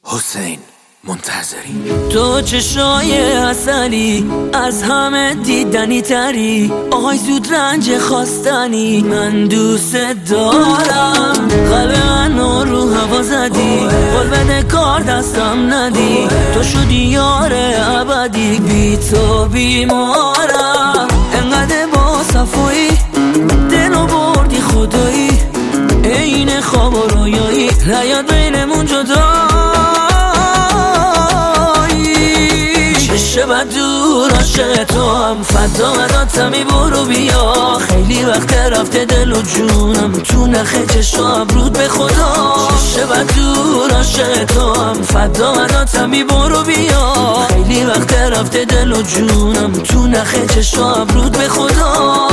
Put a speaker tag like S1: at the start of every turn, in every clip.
S1: حسین منتظری.
S2: تو چشای عسلی از همه دیدنی تری، آهای زود رنج خواستنی، من دوست دارم. قلب منو رو هوا زدی، قول بده کار دستم ندی، تو شدی یار ابدی، بی تو بیمارم. انقدر با صفایی دلو بردی خدایی، این خواب و رویایی نیاد بینمون جدا. شب دور عاشق تو هم فدا مداتمی، برو بیا. خیلی وقت رفته دل و جونم تو نخه چشم ابرود به خدا. شب دور عاشق تو هم فدا مداتمی، برو بیا. خیلی وقت رفته دل و جونم تو نخه چشم ابرود به خدا.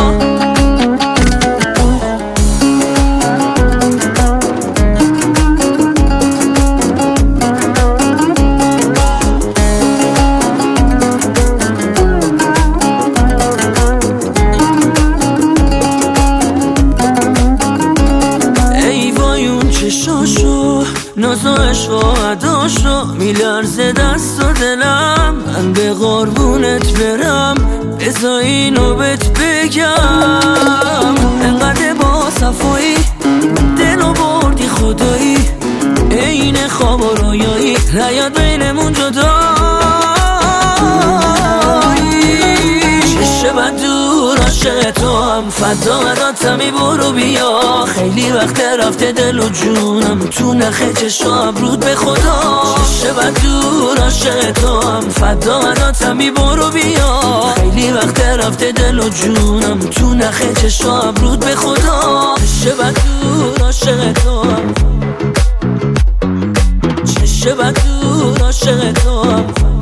S2: چشاشو ناز و عشق و عداشو میلرزه دست و دلم، من به قربونت برم بذار اینو بهت بگم. انقدر با صفایی دلو بردی خدایی، این خواب و رویایی نیاد بینمون جدا. شب دور عاشق تو هم فدا مداتمی، برو بیا. خیلی وقت رفته دل و جونم تو نخه چشم ابرود به خدا. شب دور عاشق تو هم فدا مداتمی، برو بیا. خیلی وقت رفته دل و جونم تو نخه چشم ابرود به خدا. شب دور عاشق تو هم، شب دور عاشق تو هم.